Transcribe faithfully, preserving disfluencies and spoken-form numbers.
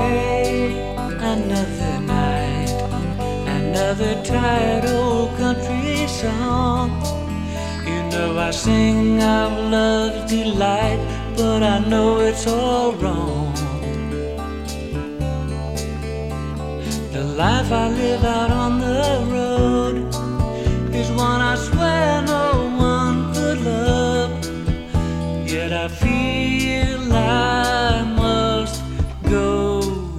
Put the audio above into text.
day, another night, another tired old country song. You know I sing of love's delight, but I know it's all wrong. The life I live out